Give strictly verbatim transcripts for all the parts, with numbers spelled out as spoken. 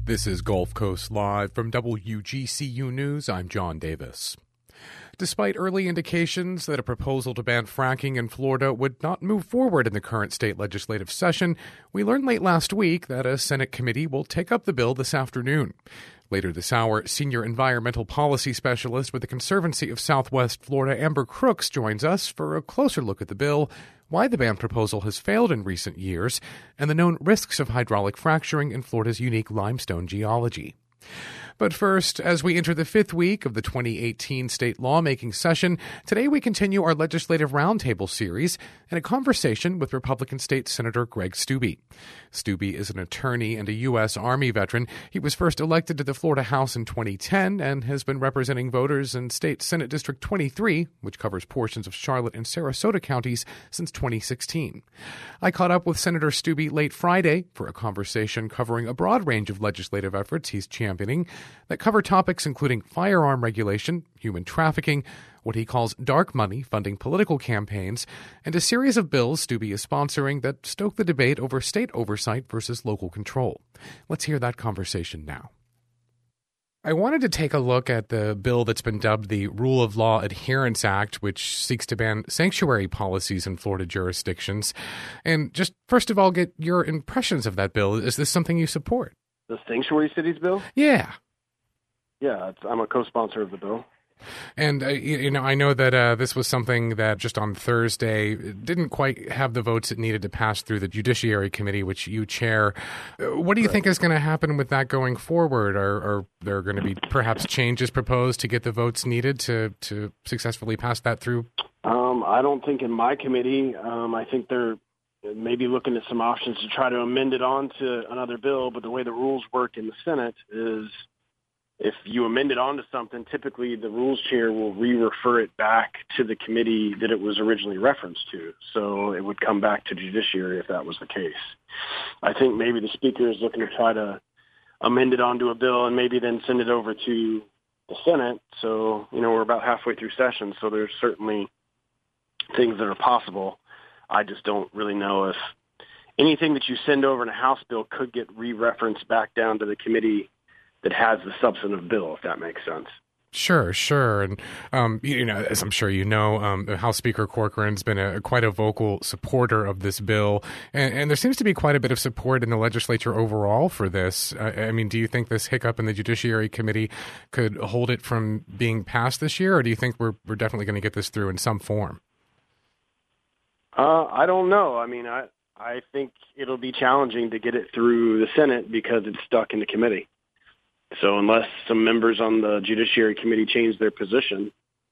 This is Gulf Coast Live from W G C U News. I'm John Davis. Despite early indications that a proposal to ban fracking in Florida would not move forward in the current state legislative session, we learned late last week that a Senate committee will take up the bill this afternoon. Later this hour, Senior Environmental Policy Specialist with the Conservancy of Southwest Florida, Amber Crooks, joins us for a closer look at the bill, why the ban proposal has failed in recent years, and the known risks of hydraulic fracturing in Florida's unique limestone geology. But first, as we enter the fifth week of the twenty eighteen state lawmaking session, today we continue our Legislative Roundtable series and a conversation with Republican State Senator Greg Steube. Steube is an attorney and a U S. Army veteran. He was first elected to the Florida House in twenty ten and has been representing voters in State Senate District twenty-three, which covers portions of Charlotte and Sarasota counties, since twenty sixteen. I caught up with Senator Steube late Friday for a conversation covering a broad range of legislative efforts he's championing that cover topics including firearm regulation, human trafficking, what he calls dark money funding political campaigns, and a series of bills Steube is sponsoring that stoke the debate over state oversight versus local control. Let's hear that conversation now. I wanted to take a look at the bill that's been dubbed the Rule of Law Adherence Act, which seeks to ban sanctuary policies in Florida jurisdictions. And just first of all, get your impressions of that bill. Is this something you support? The Sanctuary Cities bill? Yeah. Yeah, it's, I'm a co-sponsor of the bill. And, uh, you know, I know that uh, this was something that just on Thursday didn't quite have the votes it needed to pass through the Judiciary Committee, which you chair. What do you right. think is going to happen with that going forward? Are, are there going to be perhaps changes proposed to get the votes needed to, to successfully pass that through? Um, I don't think in my committee. Um, I think they're maybe looking at some options to try to amend it on to another bill. But the way the rules work in the Senate is if you amend it onto something, typically the rules chair will re-refer it back to the committee that it was originally referenced to. So it would come back to judiciary if that was the case. I think maybe the speaker is looking to try to amend it onto a bill and maybe then send it over to the Senate. So, you know, we're about halfway through session, so there's certainly things that are possible. I just don't really know if anything that you send over in a House bill could get re-referenced back down to the committee that has the substantive bill, if that makes sense. Sure, sure. And, um, you know, as I'm sure you know, um, House Speaker Corcoran's been a, quite a vocal supporter of this bill. And, and there seems to be quite a bit of support in the legislature overall for this. I, I mean, do you think this hiccup in the Judiciary Committee could hold it from being passed this year? Or do you think we're, we're definitely going to get this through in some form? Uh, I don't know. I mean, I, I think it'll be challenging to get it through the Senate because it's stuck in the committee. So unless some members on the Judiciary Committee change their position,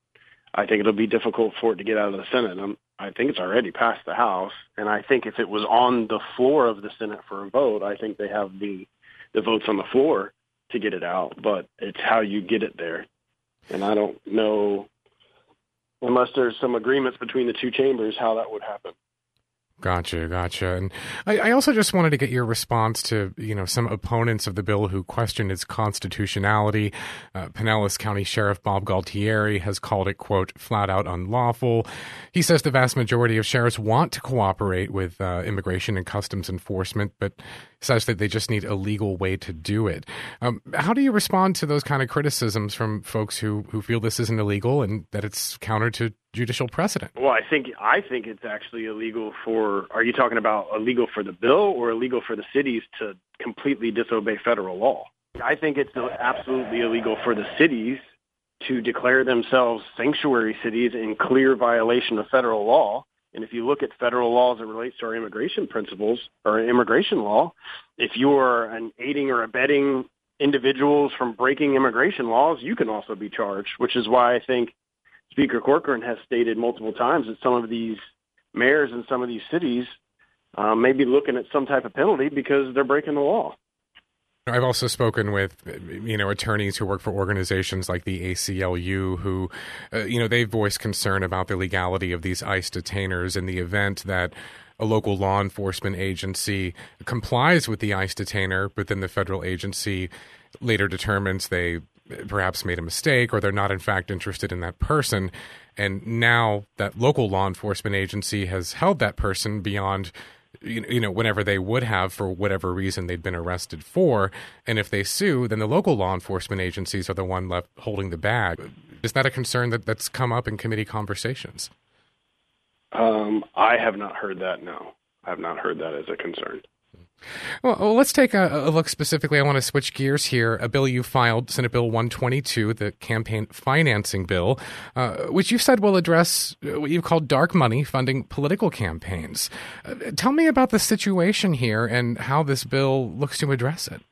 I think it'll be difficult for it to get out of the Senate. I'm, I think it's already passed the House, and I think if it was on the floor of the Senate for a vote, I think they have the, the votes on the floor to get it out, but it's how you get it there. And I don't know, unless there's some agreements between the two chambers, how that would happen. Gotcha, gotcha. And I, I also just wanted to get your response to, you know, some opponents of the bill who question its constitutionality. Uh, Pinellas County Sheriff Bob Galtieri has called it, quote, flat out unlawful. He says the vast majority of sheriffs want to cooperate with uh, immigration and customs enforcement, but says that they just need a legal way to do it. Um, how do you respond to those kind of criticisms from folks who, who feel this isn't illegal and that it's counter to judicial precedent? Well, I think I think it's actually illegal for, are you talking about illegal for the bill or illegal for the cities to completely disobey federal law? I think it's absolutely illegal for the cities to declare themselves sanctuary cities in clear violation of federal law. And if you look at federal laws that relates to our immigration principles or immigration law, if you are an aiding or abetting individuals from breaking immigration laws, you can also be charged, which is why I think Speaker Corcoran has stated multiple times that some of these mayors in some of these cities um, may be looking at some type of penalty because they're breaking the law. I've also spoken with, you know, attorneys who work for organizations like the A C L U who, uh, you know, they voice concern about the legality of these ICE detainers in the event that a local law enforcement agency complies with the ICE detainer, but then the federal agency later determines they perhaps made a mistake or they're not in fact interested in that person. And now that local law enforcement agency has held that person beyond you know, whenever they would have for whatever reason they'd been arrested for. And if they sue, then the local law enforcement agencies are the one left holding the bag. Is that a concern that, that's come up in committee conversations? Um, I have not heard that, no. I have not heard that as a concern. Well, well, let's take a, a look specifically. I want to switch gears here. A bill you filed, Senate Bill one twenty-two, the campaign financing bill, uh, which you said will address what you've called dark money funding political campaigns. Uh, tell me about the situation here and how this bill looks to address it.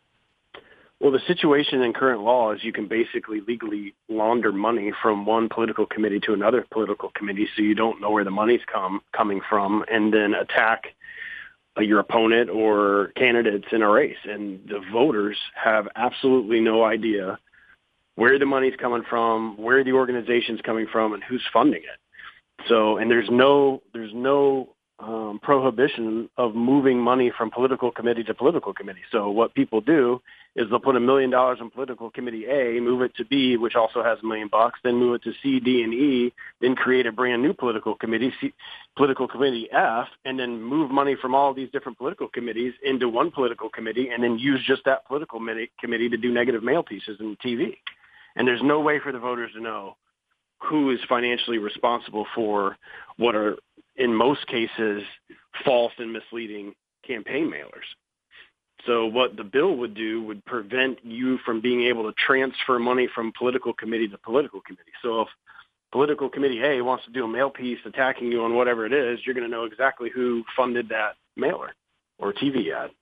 Well, the situation in current law is you can basically legally launder money from one political committee to another political committee, so you don't know where the money's come coming from, and then attack your opponent or candidates in a race. And the voters have absolutely no idea where the money's coming from, where the organization's coming from, and who's funding it. So, and there's no, there's no um, prohibition of moving money from political committee to political committee. So what people do is they'll put a million dollars in political committee A, move it to B, which also has a million bucks, then move it to C, D, and E, then create a brand new political committee, C, political committee F, and then move money from all these different political committees into one political committee, and then use just that political committee to do negative mail pieces in T V. And there's no way for the voters to know who is financially responsible for what are, in most cases, false and misleading campaign mailers. So what the bill would do would prevent you from being able to transfer money from political committee to political committee. So if political committee A wants to do a mail piece attacking you on whatever it is, you're going to know exactly who funded that mailer or T V ad.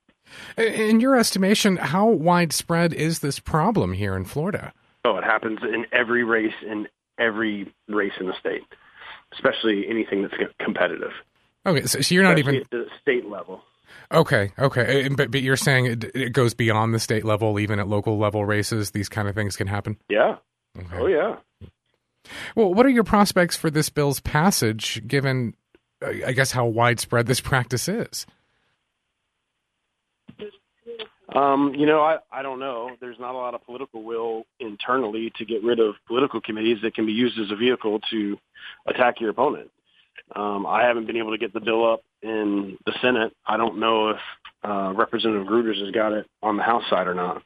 In your estimation, how widespread is this problem here in Florida? Oh, it happens in every race, in every race in the state, especially anything that's competitive. Okay, so, so you're not especially even at the state level. Okay, okay, but but you're saying it, it goes beyond the state level, even at local level races, these kind of things can happen? Yeah. Okay. Oh, yeah. Well, what are your prospects for this bill's passage, given, I guess, how widespread this practice is? Um, you know, I, I don't know. There's not a lot of political will internally to get rid of political committees that can be used as a vehicle to attack your opponent. Um, I haven't been able to get the bill up in the Senate. I don't know if uh, Representative Gruters has got it on the House side or not.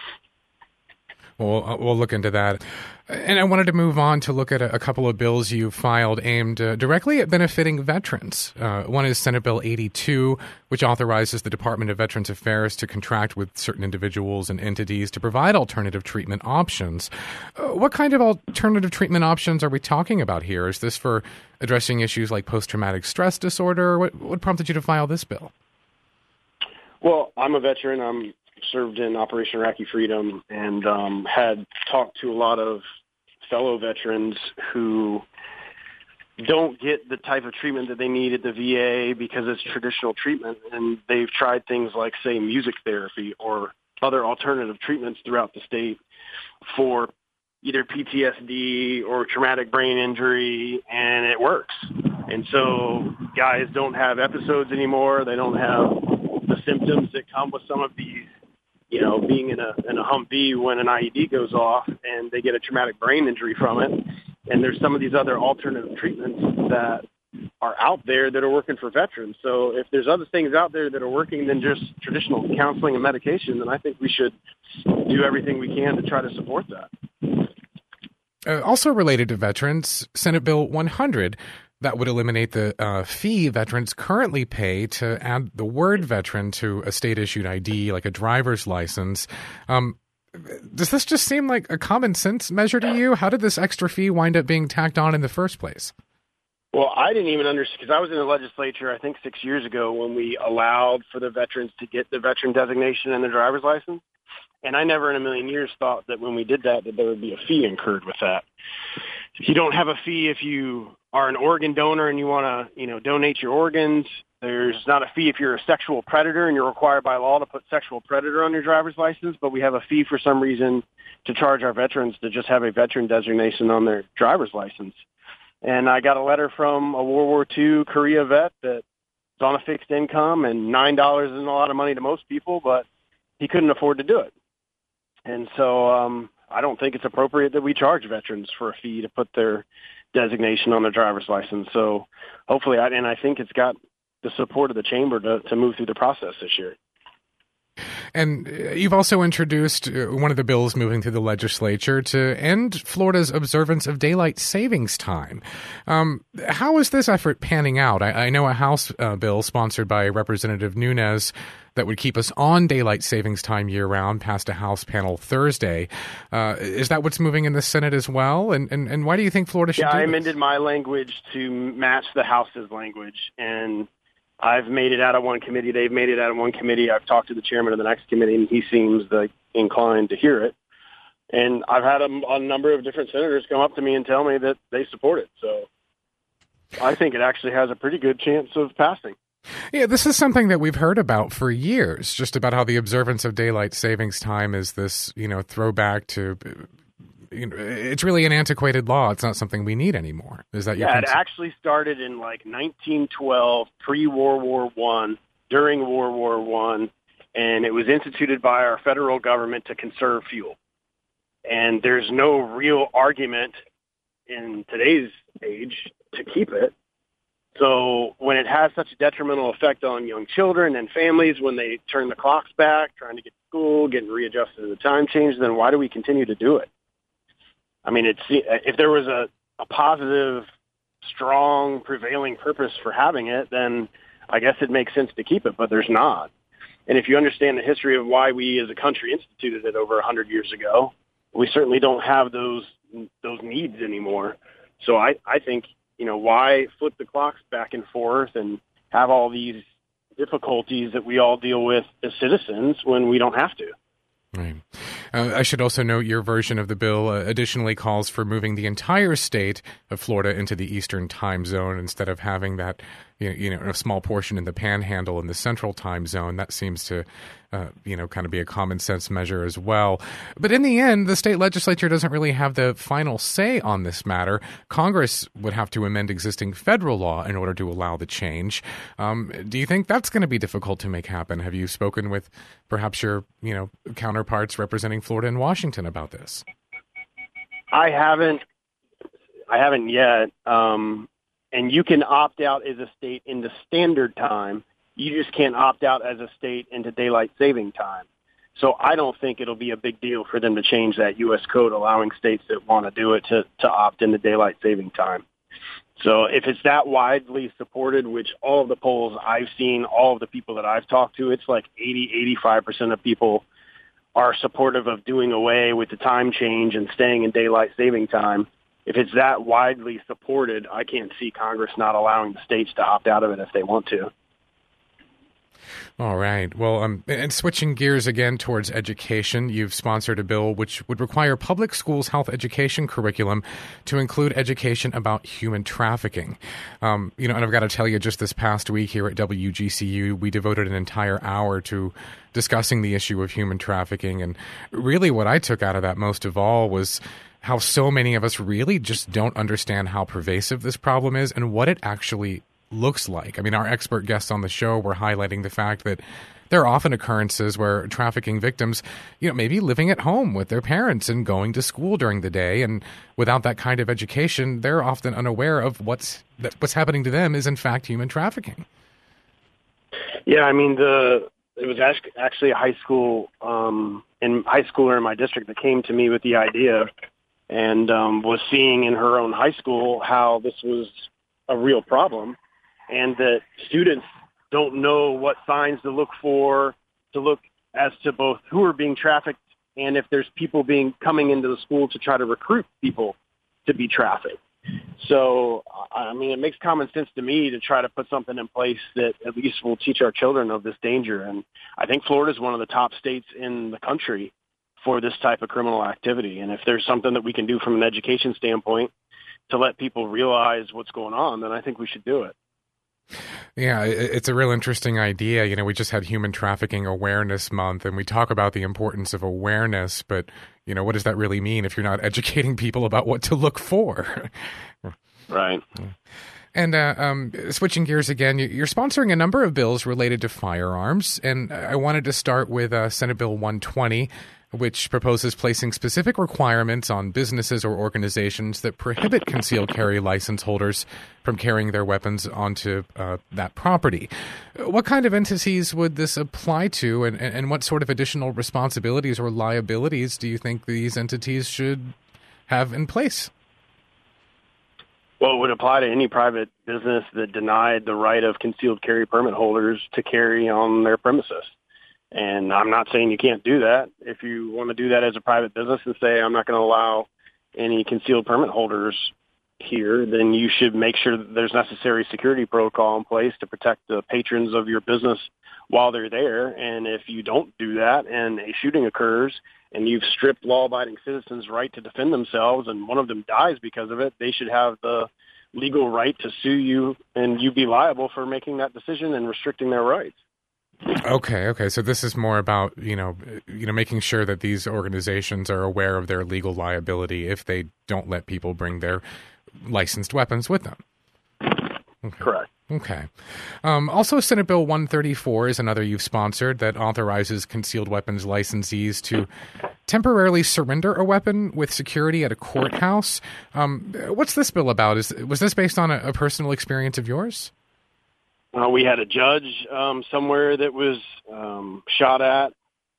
Well, we'll look into that. And I wanted to move on to look at a, a couple of bills you filed aimed uh, directly at benefiting veterans. Uh, one is Senate Bill eighty-two, which authorizes the Department of Veterans Affairs to contract with certain individuals and entities to provide alternative treatment options. Uh, what kind of alternative treatment options are we talking about here? Is this for addressing issues like post-traumatic stress disorder? What, what prompted you to file this bill? Well, I'm a veteran. I'm served in Operation Iraqi Freedom and um, had talked to a lot of fellow veterans who don't get the type of treatment that they need at the V A because it's traditional treatment, and they've tried things like, say, music therapy or other alternative treatments throughout the state for either P T S D or traumatic brain injury, and it works. And so guys don't have episodes anymore. They don't have the symptoms that come with some of these, you know, being in a in a Humvee when an I E D goes off and they get a traumatic brain injury from it. And there's some of these other alternative treatments that are out there that are working for veterans. So if there's other things out there that are working than just traditional counseling and medication, then I think we should do everything we can to try to support that. Uh, also related to veterans, Senate Bill one hundred, that would eliminate the uh, fee veterans currently pay to add the word veteran to a state-issued I D, like a driver's license. Um, does this just seem like a common sense measure to you? How did this extra fee wind up being tacked on in the first place? Well, I didn't even understand, because I was in the legislature, I think, six years ago when we allowed for the veterans to get the veteran designation and the driver's license. And I never in a million years thought that when we did that, that there would be a fee incurred with that. You don't have a fee if you are an organ donor and you want to, you know, donate your organs. There's not a fee if you're a sexual predator and you're required by law to put sexual predator on your driver's license. But we have a fee for some reason to charge our veterans to just have a veteran designation on their driver's license. And I got a letter from a World War Two Korea vet that's on a fixed income, and nine dollars isn't a lot of money to most people, but he couldn't afford to do it. And so um, I don't think it's appropriate that we charge veterans for a fee to put their designation on their driver's license. So hopefully, I, and I think it's got the support of the chamber to, to move through the process this year. And you've also introduced one of the bills moving through the legislature to end Florida's observance of daylight savings time. Um, how is this effort panning out? I, I know a House uh, bill sponsored by Representative Nunes that would keep us on daylight savings time year-round passed a House panel Thursday. Uh, is that what's moving in the Senate as well? And, and, and why do you think Florida should yeah, do I this? amended my language to match the House's language, and I've made it out of one committee. They've made it out of one committee. I've talked to the chairman of the next committee, and he seems like inclined to hear it. And I've had a, a number of different senators come up to me and tell me that they support it. So I think it actually has a pretty good chance of passing. Yeah, this is something that we've heard about for years, just about how the observance of daylight savings time is this, you know, throwback to, you know, it's really an antiquated law. It's not something we need anymore. Is that your Yeah, concern? it actually started in like nineteen twelve, pre-World War One, during World War One, and it was instituted by our federal government to conserve fuel. And there's no real argument in today's age to keep it. So when it has such a detrimental effect on young children and families when they turn the clocks back, trying to get to school, getting readjusted to the time change, then why do we continue to do it? I mean, it's, if there was a, a positive, strong, prevailing purpose for having it, then I guess it makes sense to keep it, but there's not. And if you understand the history of why we as a country instituted it over one hundred years ago, we certainly don't have those those needs anymore. So I, I think, you know, why flip the clocks back and forth and have all these difficulties that we all deal with as citizens when we don't have to? Right. Uh, I should also note your version of the bill uh, additionally calls for moving the entire state of Florida into the Eastern time zone instead of having that, you know, you know, a small portion in the Panhandle in the Central time zone. That seems to, uh, you know, kind of be a common sense measure as well. But in the end, the state legislature doesn't really have the final say on this matter. Congress would have to amend existing federal law in order to allow the change. Um, do you think that's going to be difficult to make happen? Have you spoken with perhaps your, you know, counterparts representing Florida and Washington about this? I haven't. I haven't yet. Um, and you can opt out as a state into standard time. You just can't opt out as a state into daylight saving time. So I don't think it'll be a big deal for them to change that U S code, allowing states that want to do it to, to opt into daylight saving time. So if it's that widely supported, which all of the polls I've seen, all of the people that I've talked to, it's like eighty, eighty-five percent of people are supportive of doing away with the time change and staying in daylight saving time. If it's that widely supported, I can't see Congress not allowing the states to opt out of it if they want to. All right. Well, um, and switching gears again towards education, you've sponsored a bill which would require public schools' health education curriculum to include education about human trafficking. Um, you know, and I've got to tell you, just this past week here at W G C U, we devoted an entire hour to discussing the issue of human trafficking. And really what I took out of that most of all was how so many of us really just don't understand how pervasive this problem is and what it actually looks like. I mean, our expert guests on the show were highlighting the fact that there are often occurrences where trafficking victims, you know, maybe living at home with their parents and going to school during the day, and without that kind of education, they're often unaware of what's that what's happening to them is in fact human trafficking. Yeah, I mean, the it was actually a high school um, in high schooler in my district that came to me with the idea, and um, was seeing in her own high school how this was a real problem. And that students don't know what signs to look for, to look as to both who are being trafficked and if there's people being coming into the school to try to recruit people to be trafficked. So, I mean, it makes common sense to me to try to put something in place that at least will teach our children of this danger. And I think Florida is one of the top states in the country for this type of criminal activity. And if there's something that we can do from an education standpoint to let people realize what's going on, then I think we should do it. Yeah, it's a real interesting idea. You know, we just had Human Trafficking Awareness Month, and we talk about the importance of awareness, but, you know, what does that really mean if you're not educating people about what to look for? Right. And uh, um, switching gears again, you're sponsoring a number of bills related to firearms, and I wanted to start with uh, Senate Bill one twenty, which proposes placing specific requirements on businesses or organizations that prohibit concealed carry license holders from carrying their weapons onto uh, that property. What kind of entities would this apply to, and, and what sort of additional responsibilities or liabilities do you think these entities should have in place? Well, it would apply to any private business that denied the right of concealed carry permit holders to carry on their premises. And I'm not saying you can't do that. If you want to do that as a private business and say, I'm not going to allow any concealed permit holders here, then you should make sure that there's necessary security protocol in place to protect the patrons of your business while they're there. And if you don't do that and a shooting occurs and you've stripped law-abiding citizens' right to defend themselves and one of them dies because of it, they should have the legal right to sue you and you be liable for making that decision and restricting their rights. Okay, okay. So this is more about, you know, you know, making sure that these organizations are aware of their legal liability if they don't let people bring their licensed weapons with them. Okay. Correct. Okay. Um, also, Senate Bill one thirty-four is another you've sponsored that authorizes concealed weapons licensees to temporarily surrender a weapon with security at a courthouse. Um, what's this bill about? Is was this based on a, a personal experience of yours? Uh, we had a judge um, somewhere that was um, shot at,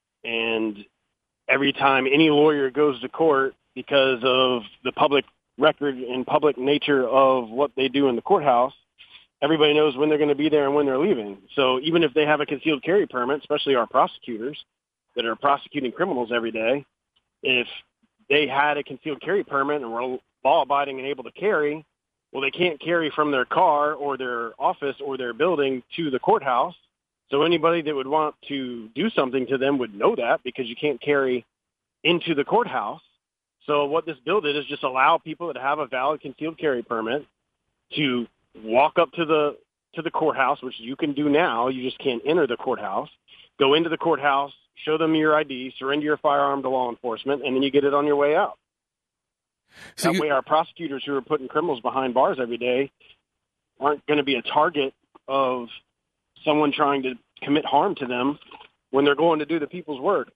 and every time any lawyer goes to court, because of the public record and public nature of what they do in the courthouse, everybody knows when they're going to be there and when they're leaving. So even if they have a concealed carry permit, especially our prosecutors that are prosecuting criminals every day, if they had a concealed carry permit and were law-abiding and able to carry, well, they can't carry from their car or their office or their building to the courthouse. So anybody that would want to do something to them would know that, because you can't carry into the courthouse. So what this bill did is just allow people that have a valid concealed carry permit to walk up to the to the courthouse, which you can do now. You just can't enter the courthouse. Go into the courthouse, show them your I D, surrender your firearm to law enforcement, and then you get it on your way out. So that you, way our prosecutors who are putting criminals behind bars every day aren't going to be a target of someone trying to commit harm to them when they're going to do the people's work.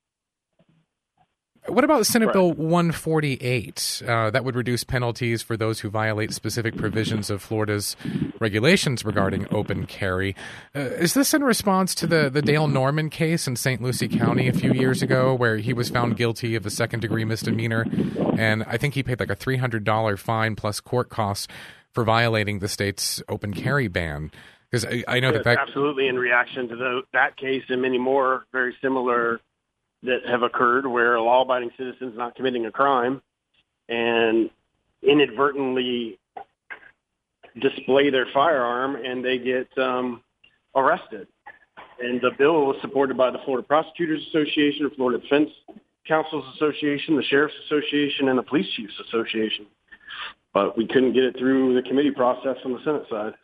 What about Senate Right. Bill one forty-eight? Uh, that would reduce penalties for those who violate specific provisions of Florida's regulations regarding open carry. Uh, is this in response to the, the Dale Norman case in Saint Lucie County a few years ago, where he was found guilty of a second-degree misdemeanor, and I think he paid like a three hundred dollars fine plus court costs for violating the state's open carry ban? Because I, I know Yes, that that... Absolutely, in reaction to the, that case and many more very similar that have occurred where a law-abiding citizen is not committing a crime and inadvertently display their firearm and they get um, arrested. And the bill was supported by the Florida Prosecutors Association, the Florida Defense Counsels Association, the Sheriff's Association, and the Police Chiefs Association. But we couldn't get it through the committee process on the Senate side.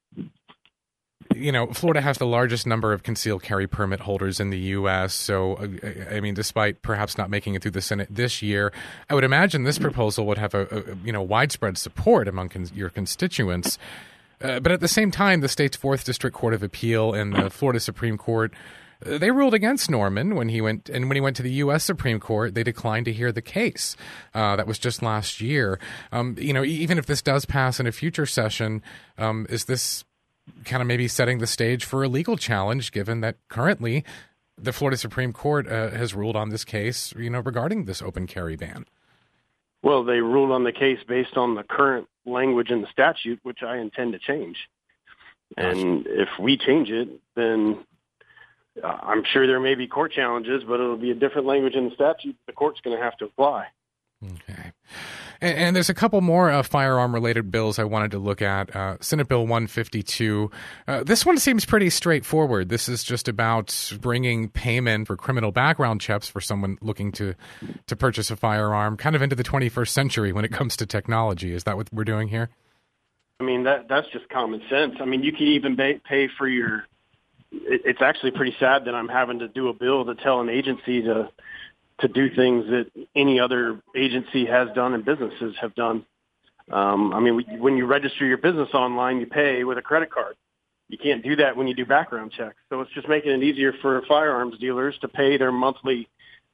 You know, Florida has the largest number of concealed carry permit holders in the U S. So, I mean, despite perhaps not making it through the Senate this year, I would imagine this proposal would have a, a you know widespread support among con- your constituents. Uh, but at the same time, the state's Fourth District Court of Appeal and the Florida Supreme Court, uh, they ruled against Norman when he went, and when he went to the U S Supreme Court, they declined to hear the case. Uh, that was just last year. Um, you know, even if this does pass in a future session, um, is this kind of maybe setting the stage for a legal challenge, given that currently the Florida Supreme Court uh, has ruled on this case, you know, regarding this open carry ban? Well, they ruled on the case based on the current language in the statute, which I intend to change. And if we change it, then uh, I'm sure there may be court challenges, but it'll be a different language in the statute the court's going to have to apply. Okay. And, and there's a couple more uh, firearm-related bills I wanted to look at. Uh, Senate Bill one fifty-two. Uh, this one seems pretty straightforward. This is just about bringing payment for criminal background checks for someone looking to, to purchase a firearm kind of into the twenty-first century when it comes to technology. Is that what we're doing here? I mean, that that's just common sense. I mean, you can even pay, pay for your it, – it's actually pretty sad that I'm having to do a bill to tell an agency to – to do things that any other agency has done and businesses have done. Um, I mean, when you register your business online, you pay with a credit card. You can't do that when you do background checks. So it's just making it easier for firearms dealers to pay their monthly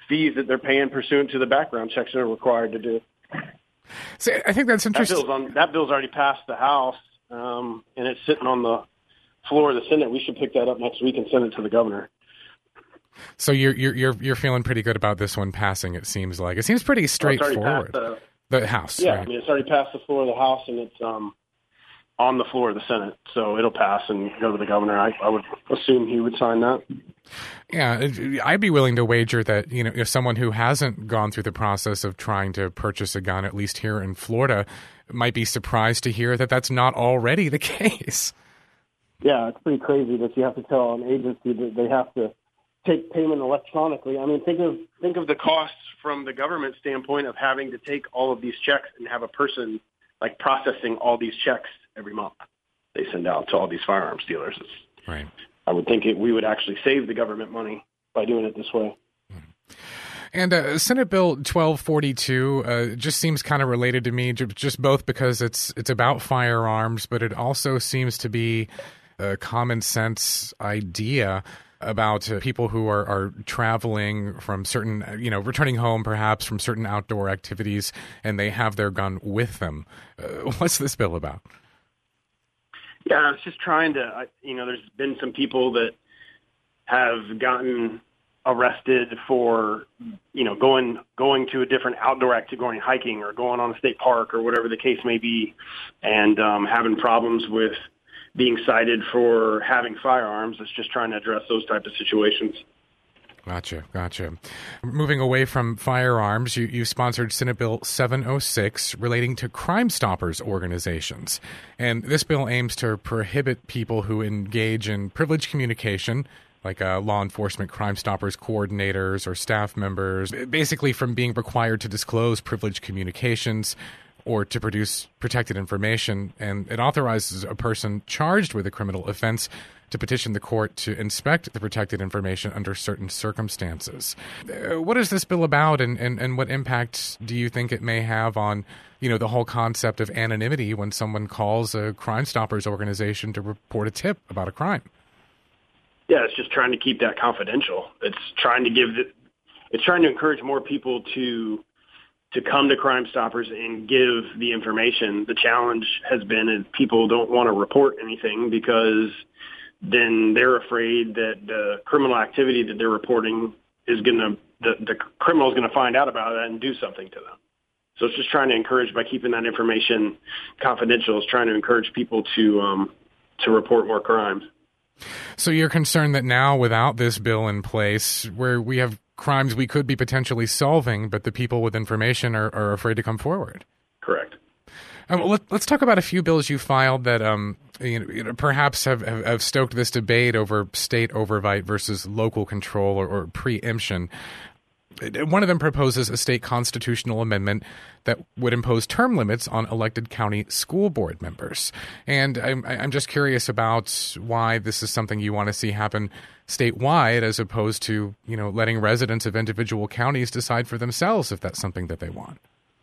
fees that they're paying pursuant to the background checks they're required to do. So I think that's interesting. That bill's, on, that bill's already passed the House, um, and it's sitting on the floor of the Senate. We should pick that up next week and send it to the governor. So you're you're you're you're feeling pretty good about this one passing. It seems like it seems pretty straightforward. The, the House, yeah, right? I mean, it's already passed the floor of the House, and it's um, on the floor of the Senate. So it'll pass and go to the governor. I, I would assume he would sign that. Yeah, I'd be willing to wager that, you know, if someone who hasn't gone through the process of trying to purchase a gun, at least here in Florida, might be surprised to hear that that's not already the case. Yeah, it's pretty crazy that you have to tell an agency that they have to take payment electronically. I mean, think of think of the costs from the government standpoint of having to take all of these checks and have a person like processing all these checks every month they send out to all these firearms dealers. It's, right. I would think it, we would actually save the government money by doing it this way. And uh, Senate Bill twelve forty-two uh, just seems kind of related to me, just both because it's it's about firearms, but it also seems to be a common sense idea about uh, people who are, are traveling from certain, you know, returning home perhaps from certain outdoor activities, and they have their gun with them. Uh, what's this bill about? Yeah, I was just trying to, you know, there's been some people that have gotten arrested for, you know, going going to a different outdoor activity, going hiking or going on a state park or whatever the case may be, and um, having problems with being cited for having firearms. It's just trying to address those types of situations. Gotcha, gotcha. Moving away from firearms, you, you sponsored Senate Bill seven oh six relating to Crime Stoppers organizations. And this bill aims to prohibit people who engage in privileged communication, like uh, law enforcement Crime Stoppers coordinators or staff members, basically from being required to disclose privileged communications or to produce protected information, and it authorizes a person charged with a criminal offense to petition the court to inspect the protected information under certain circumstances. Uh, what is this bill about, and, and, and what impact do you think it may have on, you know, the whole concept of anonymity when someone calls a Crime Stoppers organization to report a tip about a crime? Yeah, it's just trying to keep that confidential. It's trying to give the, it's trying to encourage more people to to come to Crime Stoppers and give the information. The challenge has been that people don't want to report anything because then they're afraid that the criminal activity that they're reporting is going to, the, the criminal is going to find out about it and do something to them. So it's just trying to encourage, by keeping that information confidential, it's trying to encourage people to um, to report more crimes. So you're concerned that now, without this bill in place, where we have crimes we could be potentially solving, but the people with information are, are afraid to come forward. Correct. Um, let, let's talk about a few bills you filed that um, you know, you know, perhaps have, have, have stoked this debate over state overbite versus local control or, or preemption. One of them proposes a state constitutional amendment that would impose term limits on elected county school board members. And I'm, I'm just curious about why this is something you want to see happen statewide, as opposed to, you know, letting residents of individual counties decide for themselves if that's something that they want.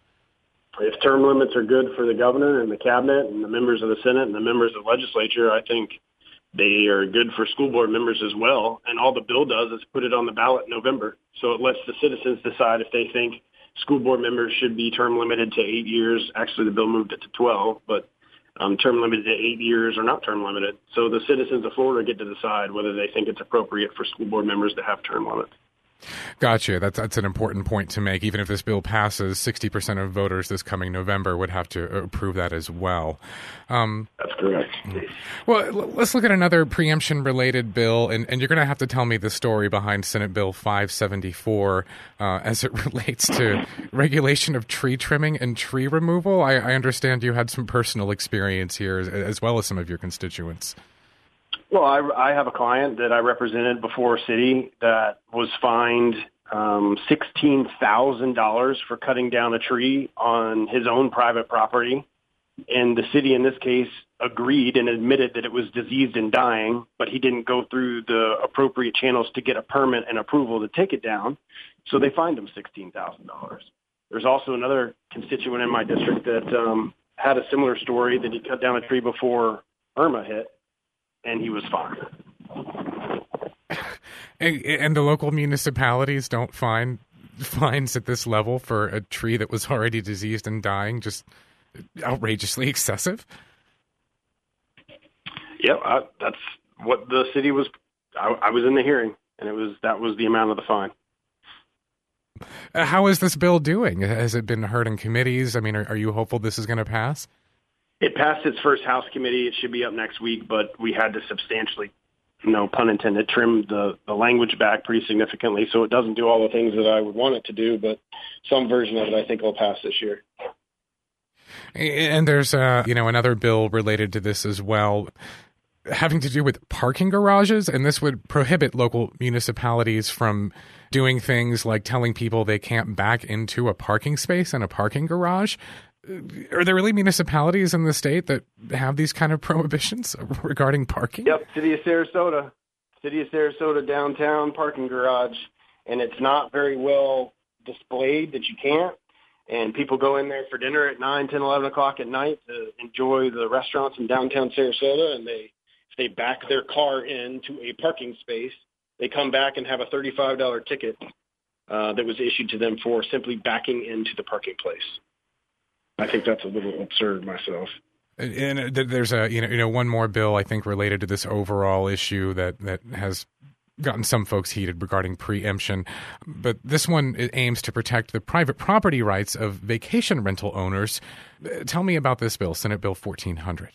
If term limits are good for the governor and the cabinet and the members of the Senate and the members of the legislature, I think they are good for school board members as well. And all the bill does is put it on the ballot in November. So it lets the citizens decide if they think school board members should be term limited to eight years. Actually, the bill moved it to twelve, but um, term limited to eight years or not term limited. So the citizens of Florida get to decide whether they think it's appropriate for school board members to have term limits. Gotcha. That's that's an important point to make. Even if this bill passes, sixty percent of voters this coming November would have to approve that as well. Um, That's correct. Well, let's look at another preemption-related bill, and, and you're going to have to tell me the story behind Senate Bill five seventy-four uh, as it relates to regulation of tree trimming and tree removal. I, I understand you had some personal experience here, as, as well as some of your constituents. Well, I, I have a client that I represented before a city that was fined um, sixteen thousand dollars for cutting down a tree on his own private property. And the city in this case agreed and admitted that it was diseased and dying, but he didn't go through the appropriate channels to get a permit and approval to take it down. So they fined him sixteen thousand dollars. There's also another constituent in my district that um, had a similar story, that he cut down a tree before Irma hit, and he was fined. And, and the local municipalities don't fine fines at this level for a tree that was already diseased and dying just outrageously excessive? Yeah, I, that's what the city was. I, I was in the hearing, and it was that was the amount of the fine. Uh, how is this bill doing? Has it been heard in committees? I mean, are, are you hopeful this is going to pass? It passed its first House committee. It should be up next week, but we had to substantially, no pun intended, trim the, the language back pretty significantly, so it doesn't do all the things that I would want it to do, but some version of it I think will pass this year. And there's, uh, you know, another bill related to this as well, having to do with parking garages, and this would prohibit local municipalities from doing things like telling people they can't back into a parking space in a parking garage. Are there really municipalities in the state that have these kind of prohibitions regarding parking? Yep, City of Sarasota. City of Sarasota downtown parking garage, and it's not very well displayed that you can't. And people go in there for dinner at nine, ten, eleven o'clock at night to enjoy the restaurants in downtown Sarasota, and they if they back their car into a parking space, they come back and have a thirty-five dollars ticket uh, that was issued to them for simply backing into the parking place. I think that's a little absurd myself. And there's a you know you know one more bill I think related to this overall issue that that has gotten some folks heated regarding preemption, but this one aims to protect the private property rights of vacation rental owners. Tell me about this bill, Senate Bill fourteen hundred.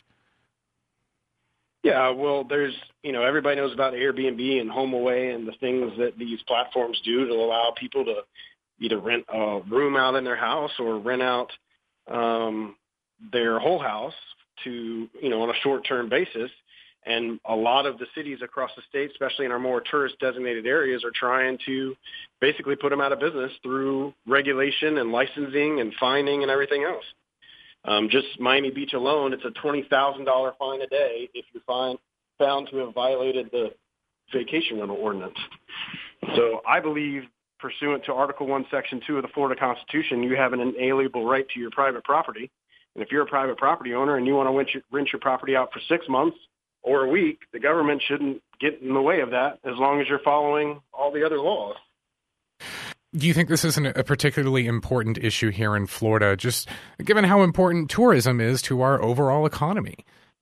Yeah, well, there's, you know, everybody knows about Airbnb and HomeAway and the things that these platforms do to allow people to either rent a room out in their house or rent out um, their whole house to, you know, on a short-term basis. And a lot of the cities across the state, especially in our more tourist-designated areas, are trying to basically put them out of business through regulation and licensing and fining and everything else. Um, just Miami Beach alone, it's a twenty thousand dollars fine a day if you're find, found to have violated the vacation rental ordinance. So I believe, pursuant to Article one, Section two of the Florida Constitution, you have an inalienable right to your private property. And if you're a private property owner and you want to rent your, rent your property out for six months or a week, the government shouldn't get in the way of that as long as you're following all the other laws. Do you think this is an, a particularly important issue here in Florida, just given how important tourism is to our overall economy?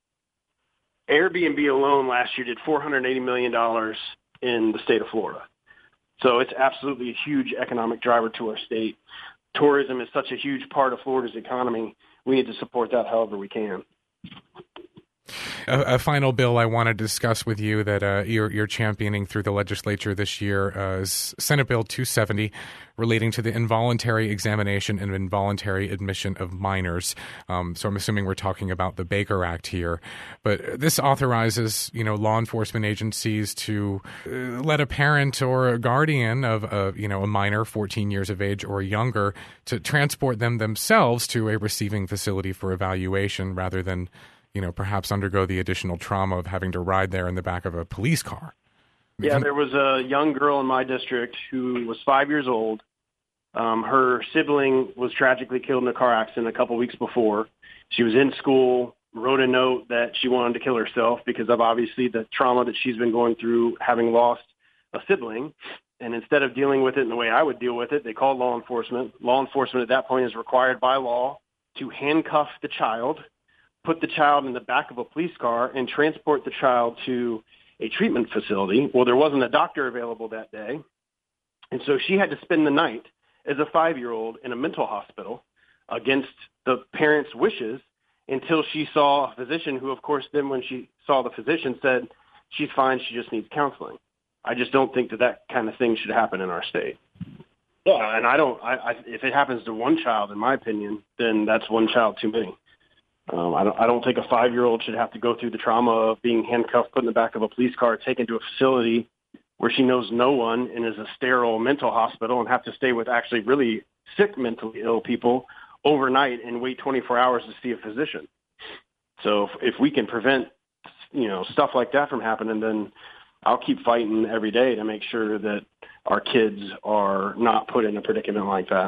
Airbnb alone last year did four hundred eighty million dollars in the state of Florida. So it's absolutely a huge economic driver to our state. Tourism is such a huge part of Florida's economy. We need to support that however we can. A, a final bill I want to discuss with you that uh, you're, you're championing through the legislature this year uh, is Senate Bill two seventy, relating to the involuntary examination and involuntary admission of minors. Um, so I'm assuming we're talking about the Baker Act here. But this authorizes, you know, law enforcement agencies to uh, let a parent or a guardian of, a, you know, a minor, fourteen years of age or younger, to transport them themselves to a receiving facility for evaluation rather than, you know, perhaps undergo the additional trauma of having to ride there in the back of a police car. Yeah, there was a young girl in my district who was five years old. Um, her sibling was tragically killed in a car accident a couple weeks before. She was in school, wrote a note that she wanted to kill herself because of obviously the trauma that she's been going through having lost a sibling. And instead of dealing with it in the way I would deal with it, they called law enforcement. Law enforcement at that point is required by law to handcuff the child, put the child in the back of a police car, and transport the child to a treatment facility. Well, there wasn't a doctor available that day, and so she had to spend the night as a five-year-old in a mental hospital against the parents' wishes until she saw a physician who, of course, then when she saw the physician said, she's fine, she just needs counseling. I just don't think that that kind of thing should happen in our state. Yeah, and I don't, I, I, if it happens to one child, in my opinion, then that's one child too many. Um, I don't, I don't think a five-year-old should have to go through the trauma of being handcuffed, put in the back of a police car, taken to a facility where she knows no one and is a sterile mental hospital and have to stay with actually really sick mentally ill people overnight and wait twenty-four hours to see a physician. So if, if we can prevent, you know, stuff like that from happening, then I'll keep fighting every day to make sure that our kids are not put in a predicament like that.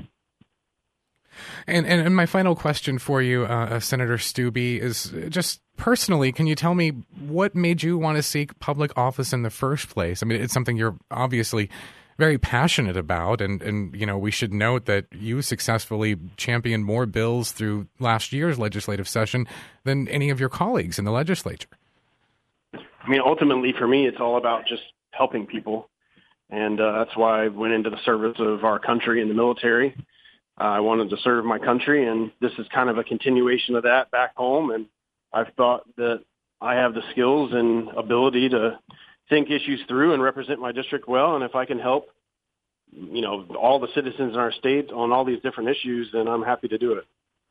And, and and my final question for you, uh, Senator Stubbe, is just personally, can you tell me what made you want to seek public office in the first place? I mean, it's something you're obviously very passionate about. And, and, you know, we should note that you successfully championed more bills through last year's legislative session than any of your colleagues in the legislature. I mean, ultimately for me, it's all about just helping people. And uh, that's why I went into the service of our country in the military. Uh, I wanted to serve my country, and this is kind of a continuation of that back home. And I've thought that I have the skills and ability to think issues through and represent my district well. And if I can help, you know, all the citizens in our state on all these different issues, then I'm happy to do it.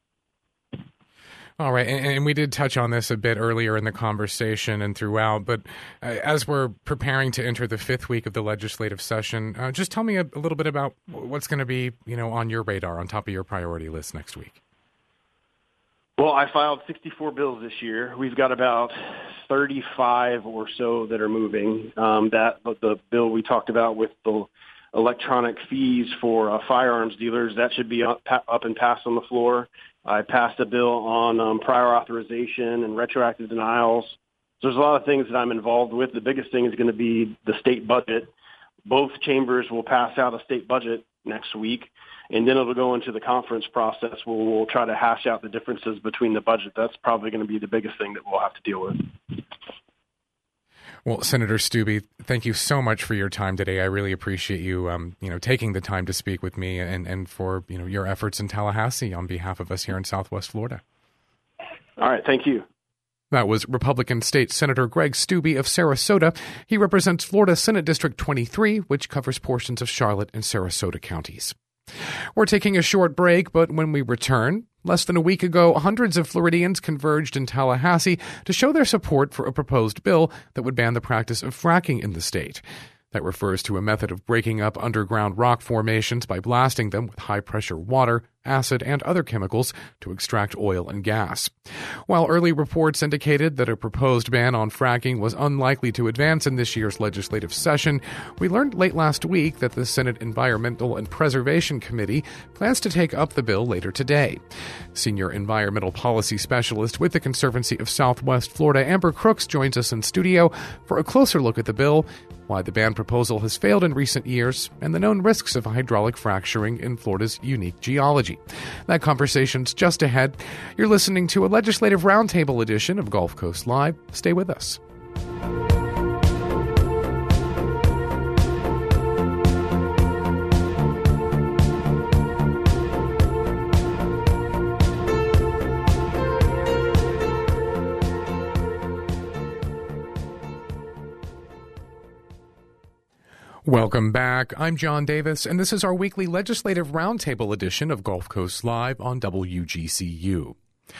All right, and, and we did touch on this a bit earlier in the conversation and throughout, but uh, as we're preparing to enter the fifth week of the legislative session, uh, just tell me a, a little bit about what's going to be, you know, on your radar, on top of your priority list next week. Well, I filed sixty-four bills this year. We've got about thirty-five or so that are moving. Um, that the bill we talked about with the electronic fees for uh, firearms dealers, that should be up, up and passed on the floor. I passed a bill on um, prior authorization and retroactive denials. So there's a lot of things that I'm involved with. The biggest thing is going to be the state budget. Both chambers will pass out a state budget next week, and then it'll go into the conference process where we'll try to hash out the differences between the budget. That's probably going to be the biggest thing that we'll have to deal with. Well, Senator Stubbe, thank you so much for your time today. I really appreciate you, um, you know, taking the time to speak with me and, and for, you know, your efforts in Tallahassee on behalf of us here in Southwest Florida. All right. Thank you. That was Republican State Senator Greg Stubbe of Sarasota. He represents Florida Senate District twenty-three, which covers portions of Charlotte and Sarasota counties. We're taking a short break, but when we return, less than a week ago, hundreds of Floridians converged in Tallahassee to show their support for a proposed bill that would ban the practice of fracking in the state. That refers to a method of breaking up underground rock formations by blasting them with high-pressure water, acid, and other chemicals to extract oil and gas. While early reports indicated that a proposed ban on fracking was unlikely to advance in this year's legislative session, we learned late last week that the Senate Environmental and Preservation Committee plans to take up the bill later today. Senior environmental policy specialist with the Conservancy of Southwest Florida, Amber Crooks, joins us in studio for a closer look at the bill, why the ban proposal has failed in recent years, and the known risks of hydraulic fracturing in Florida's unique geology. That conversation's just ahead. You're listening to a Legislative Roundtable edition of Gulf Coast Live. Stay with us. Welcome back. I'm John Davis, and this is our weekly Legislative Roundtable edition of Gulf Coast Live on W G C U.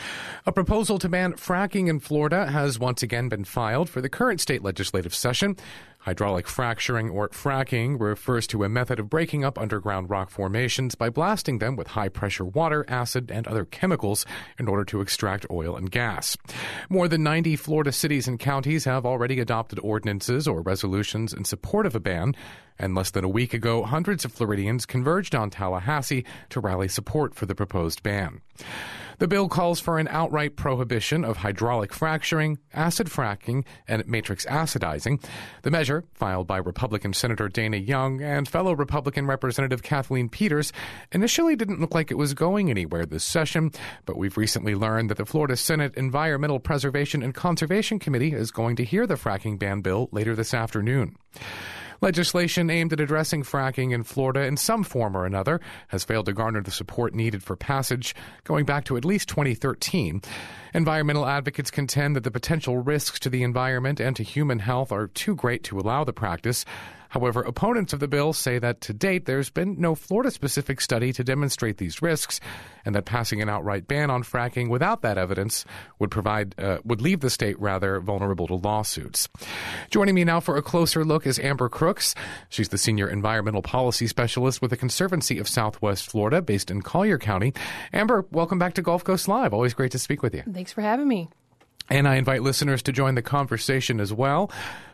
A proposal to ban fracking in Florida has once again been filed for the current state legislative session. Hydraulic fracturing, or fracking, refers to a method of breaking up underground rock formations by blasting them with high-pressure water, acid, and other chemicals in order to extract oil and gas. More than ninety Florida cities and counties have already adopted ordinances or resolutions in support of a ban, and less than a week ago, hundreds of Floridians converged on Tallahassee to rally support for the proposed ban. The bill calls for an outright prohibition of hydraulic fracturing, acid fracking, and matrix acidizing. The measure, filed by Republican Senator Dana Young and fellow Republican Representative Kathleen Peters, initially didn't look like it was going anywhere this session, but we've recently learned that the Florida Senate Environmental Preservation and Conservation Committee is going to hear the fracking ban bill later this afternoon. Legislation aimed at addressing fracking in Florida in some form or another has failed to garner the support needed for passage, going back to at least twenty thirteen. Environmental advocates contend that the potential risks to the environment and to human health are too great to allow the practice. However, opponents of the bill say that to date there's been no Florida-specific study to demonstrate these risks, and that passing an outright ban on fracking without that evidence would provide uh, would leave the state rather vulnerable to lawsuits. Joining me now for a closer look is Amber Crooks. She's the senior environmental policy specialist with the Conservancy of Southwest Florida, based in Collier County. Amber, welcome back to Gulf Coast Live. Always great to speak with you. Thanks for having me. And I invite listeners to join the conversation as well.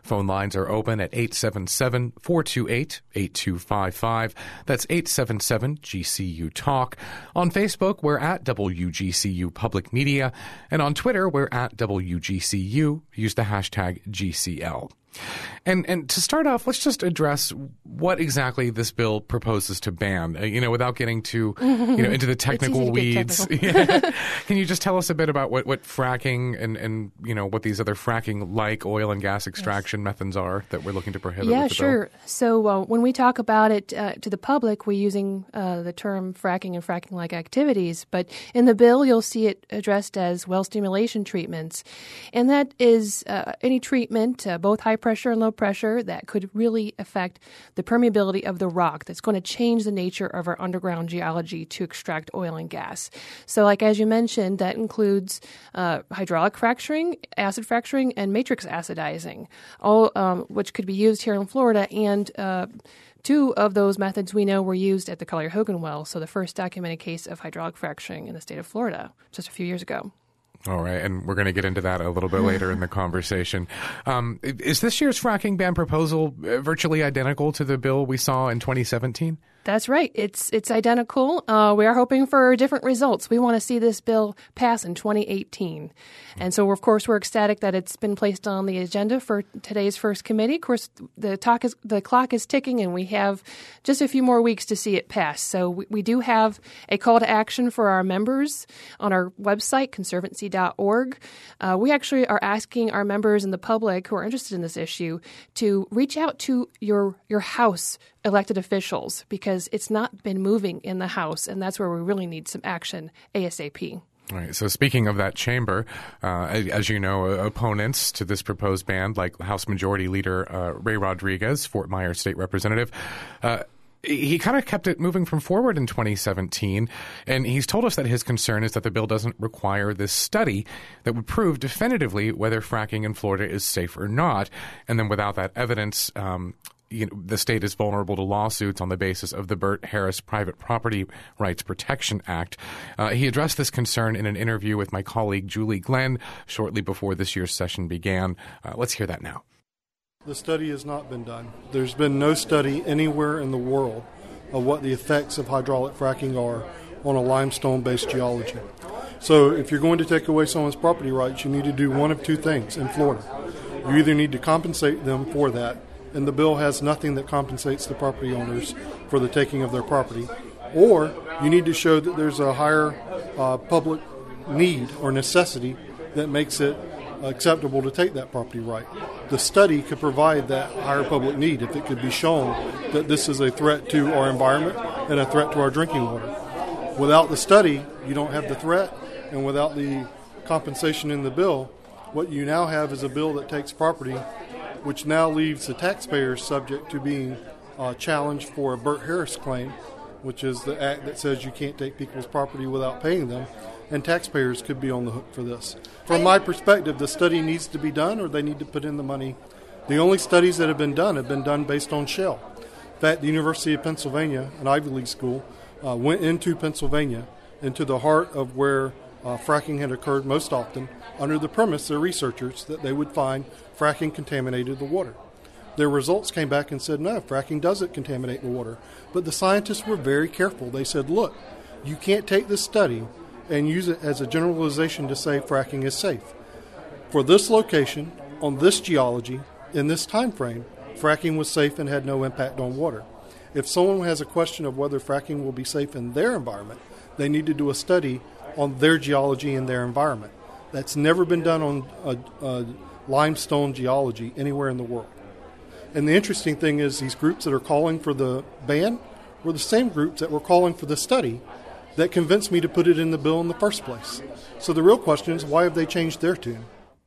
Phone lines are open at eight seven seven, four two eight, eight two five five. That's eight seven seven G C U Talk. On Facebook, we're at W G C U Public Media. And on Twitter, we're at W G C U. Use the hashtag G C L. And and to start off, let's just address what exactly this bill proposes to ban. Uh, you know, without getting too you know into the technical weeds. Yeah. Can you just tell us a bit about what, what fracking and, and you know what these other fracking-like oil and gas extraction yes. methods are that we're looking to prohibit? Yeah, with the sure. bill? So uh, when we talk about it uh, to the public, we're using uh, the term fracking and fracking-like activities. But in the bill, you'll see it addressed as well stimulation treatments, and that is uh, any treatment, uh, both high pressure and low pressure, that could really affect the permeability of the rock. That's going to change the nature of our underground geology to extract oil and gas. So, like as you mentioned, that includes uh, hydraulic fracturing, acid fracturing, and matrix acidizing, all um, which could be used here in Florida. And uh, two of those methods we know were used at the Collier-Hogan well, so the first documented case of hydraulic fracturing in the state of Florida just a few years ago. All right, and we're going to get into that a little bit later in the conversation. Um, is this year's fracking ban proposal virtually identical to the bill we saw in twenty seventeen? That's right. It's it's identical. Uh, we are hoping for different results. We want to see this bill pass in twenty eighteen. And so, of course, we're ecstatic that it's been placed on the agenda for today's first committee. Of course, the, talk is, the clock is ticking, and we have just a few more weeks to see it pass. So we, we do have a call to action for our members on our website, conservancy dot org. Uh, we actually are asking our members and the public who are interested in this issue to reach out to your your House elected officials, because it's not been moving in the House, and that's where we really need some action ASAP. All right. So speaking of that chamber, uh, as you know, opponents to this proposed ban, like House Majority Leader uh, Ray Rodriguez, Fort Myers State Representative, uh, he kind of kept it moving from forward in twenty seventeen, and he's told us that his concern is that the bill doesn't require this study that would prove definitively whether fracking in Florida is safe or not. And then without that evidence, um, you know, the state is vulnerable to lawsuits on the basis of the Burt Harris Private Property Rights Protection Act. Uh, he addressed this concern in an interview with my colleague Julie Glenn shortly before this year's session began. Uh, let's hear that now. The study has not been done. There's been no study anywhere in the world of what the effects of hydraulic fracking are on a limestone-based geology. So if you're going to take away someone's property rights, you need to do one of two things in Florida. You either need to compensate them for that, and the bill has nothing that compensates the property owners for the taking of their property, or you need to show that there's a higher uh, public need or necessity that makes it acceptable to take that property right. The study could provide that higher public need if it could be shown that this is a threat to our environment and a threat to our drinking water. Without the study, you don't have the threat, and without the compensation in the bill, what you now have is a bill that takes property, which now leaves the taxpayers subject to being uh, challenged for a Burt Harris claim, which is the act that says you can't take people's property without paying them, and taxpayers could be on the hook for this. From my perspective, the study needs to be done, or they need to put in the money. The only studies that have been done have been done based on shell. In fact, the University of Pennsylvania, an Ivy League school, uh, went into Pennsylvania, into the heart of where uh, fracking had occurred most often, under the premise, their researchers, that they would find fracking contaminated the water. Their results came back and said, no, fracking doesn't contaminate the water. But the scientists were very careful. They said, look, you can't take this study and use it as a generalization to say fracking is safe. For this location, on this geology, in this time frame, fracking was safe and had no impact on water. If someone has a question of whether fracking will be safe in their environment, they need to do a study on their geology and their environment. That's never been done on a, a limestone geology anywhere in the world. And the interesting thing is these groups that are calling for the ban were the same groups that were calling for the study that convinced me to put it in the bill in the first place. So the real question is, why have they changed their tune?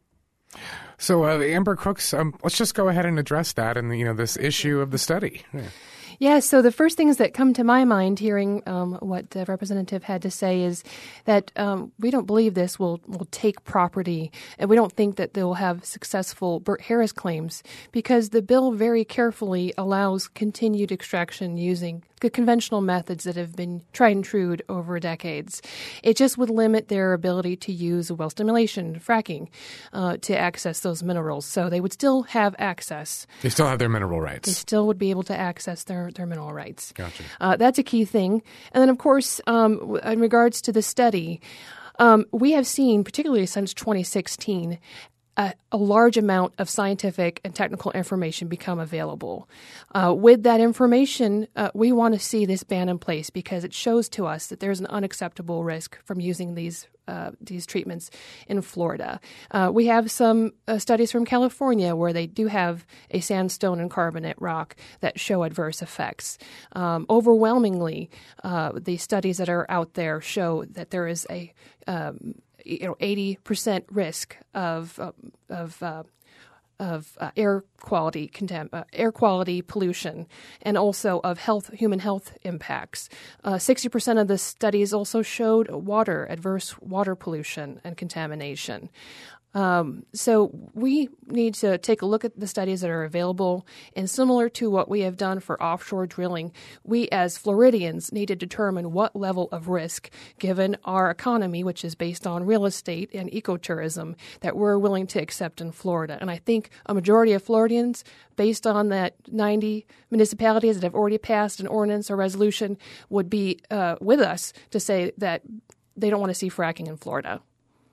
So, uh, Amber Crooks, um, let's just go ahead and address that and, you know, this issue of the study. Yeah. Yeah, so the first things that come to my mind hearing um, what the representative had to say is that um, we don't believe this will, will take property, and we don't think that they will have successful Burt Harris claims, because the bill very carefully allows continued extraction using the conventional methods that have been tried and true over decades. It just would limit their ability to use well stimulation, fracking, uh, to access those minerals. So they would still have access. They still have their mineral rights. They still would be able to access their, their mineral rights. Gotcha. Uh, that's a key thing. And then, of course, um, in regards to the study, um, we have seen, particularly since twenty sixteen, A, a large amount of scientific and technical information become available. Uh, with that information, uh, we want to see this ban in place because it shows to us that there's an unacceptable risk from using these uh, these treatments in Florida. Uh, we have some uh, studies from California where they do have a sandstone and carbonate rock that show adverse effects. Um, overwhelmingly, uh, the studies that are out there show that there is a um, you know, eighty percent risk of uh, of uh, of uh, air quality contam- uh, air quality pollution, and also of health human health impacts. Uh, Sixty percent of the studies also showed water adverse water pollution and contamination. Um, so we need to take a look at the studies that are available, and similar to what we have done for offshore drilling, we as Floridians need to determine what level of risk, given our economy, which is based on real estate and ecotourism, that we're willing to accept in Florida. And I think a majority of Floridians, based on that ninety municipalities that have already passed an ordinance or resolution, would be uh, with us to say that they don't want to see fracking in Florida.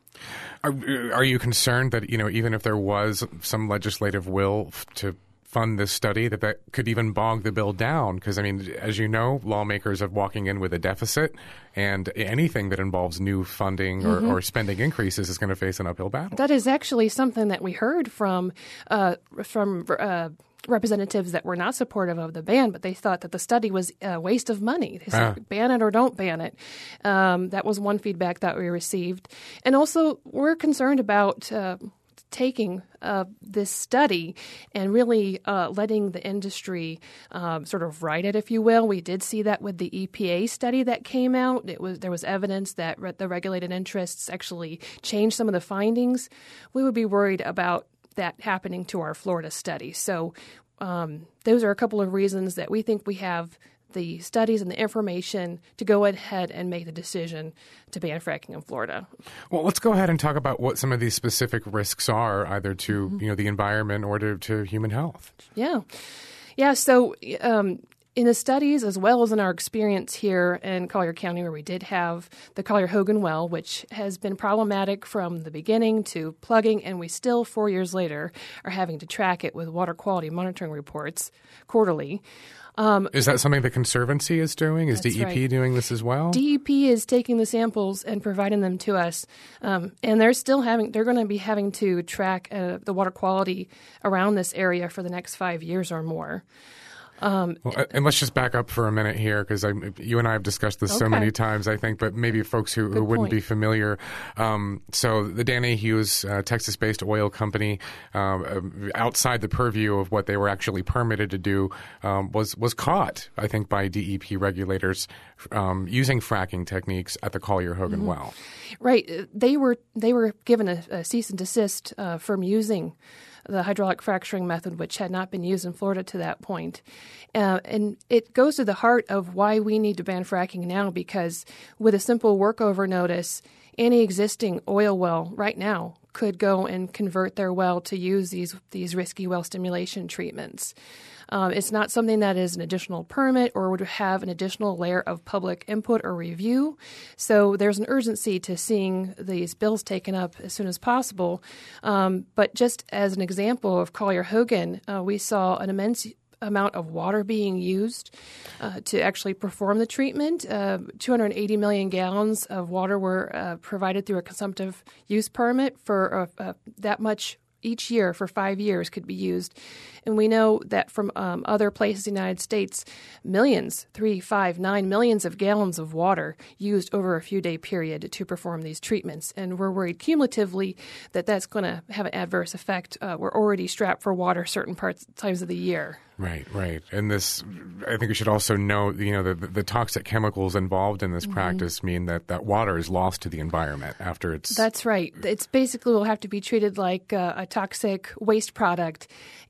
Are, are you concerned that, you know, even if there was some legislative will f- to fund this study, that that could even bog the bill down? Because, I mean, as you know, lawmakers are walking in with a deficit, and anything that involves new funding or, mm-hmm. or spending increases is going to face an uphill battle. That is actually something that we heard from uh, from uh, representatives that were not supportive of the ban, but they thought that the study was a waste of money. They said, ah. ban it or don't ban it. Um, that was one feedback that we received. And also, we're concerned about uh, taking uh, this study and really uh, letting the industry um, sort of write it, if you will. We did see that with the E P A study that came out. It was there was evidence that re- the regulated interests actually changed some of the findings. We would be worried about that happening to our Florida study. So um, those are a couple of reasons that we think we have the studies and the information to go ahead and make the decision to ban fracking in Florida. Well, let's go ahead and talk about what some of these specific risks are, either to mm-hmm. you know the environment or to, to human health. Yeah. Yeah, so um, in the studies, as well as in our experience here in Collier County, where we did have the Collier-Hogan well, which has been problematic from the beginning to plugging, and we still, four years later, are having to track it with water quality monitoring reports quarterly. Um, is that something the Conservancy is doing? Is D E P right. doing this as well? D E P is taking the samples and providing them to us, um, and they're still having. They're going to be having to track uh, the water quality around this area for the next five years or more. Um, well, and let's just back up for a minute here, because you and I have discussed this okay. so many times, I think, but maybe folks who, who wouldn't be familiar. Um, so the Dan A. Hughes, uh, Texas-based oil company, uh, outside the purview of what they were actually permitted to do, um, was was caught, I think, by D E P regulators um, using fracking techniques at the Collier-Hogan mm-hmm. well. Right. They were they were given a, a cease and desist uh, from using the hydraulic fracturing method, which had not been used in Florida to that point. Uh, and it goes to the heart of why we need to ban fracking now, because with a simple workover notice, any existing oil well right now could go and convert their well to use these these risky well stimulation treatments. Um, it's not something that is an additional permit or would have an additional layer of public input or review. So there's an urgency to seeing these bills taken up as soon as possible. Um, but just as an example of Collier-Hogan, uh, we saw an immense amount of water being used uh, to actually perform the treatment. Uh, two hundred eighty million gallons of water were uh, provided through a consumptive use permit for uh, uh, that much each year for five years could be used. And we know that from um, other places in the United States, millions, three, five, nine millions of gallons of water used over a few day period to perform these treatments. And we're worried cumulatively that that's going to have an adverse effect. Uh, we're already strapped for water certain parts times of the year. Right, right. And this, I think we should also know, you know, the, the toxic chemicals involved in this mm-hmm. practice mean that that water is lost to the environment after it's... That's right. It's basically will have to be treated like uh, a toxic waste product. And